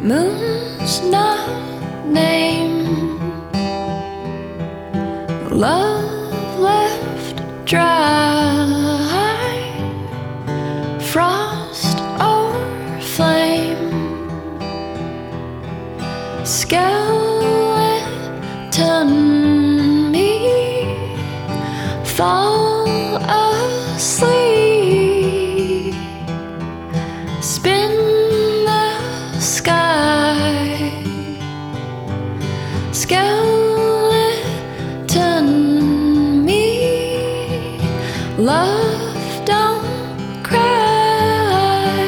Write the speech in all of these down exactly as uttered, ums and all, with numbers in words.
moon's not named, love left dry, frost or flame, skeleton me, fall asleep, spin the sky, skeleton me, love don't cry,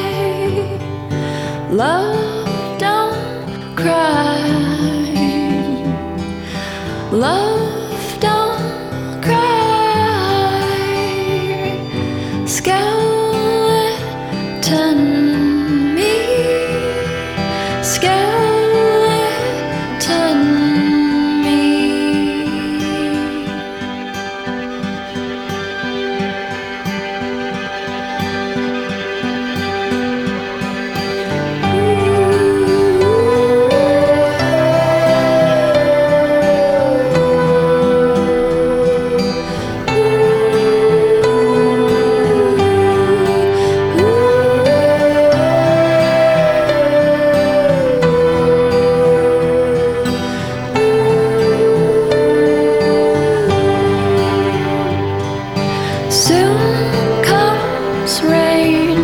love don't cry, love don't cry, skeleton me, skeleton me. Soon comes rain,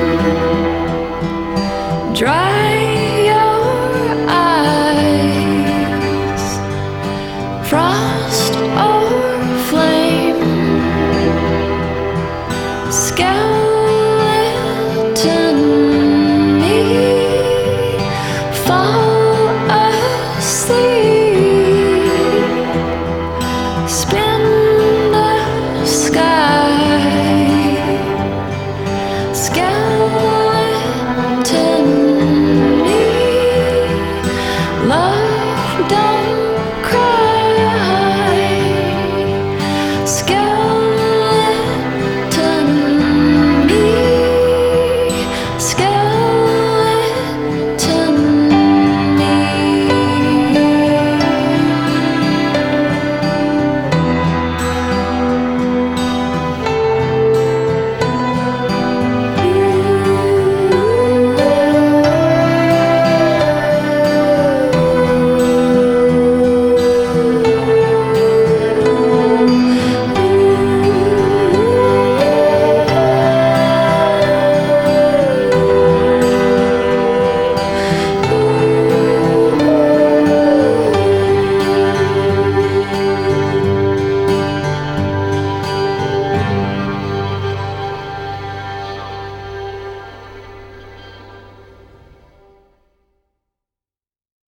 dry your eyes, frost or flame, skeleton me, fall asleep, spin the sky, skeleton me, love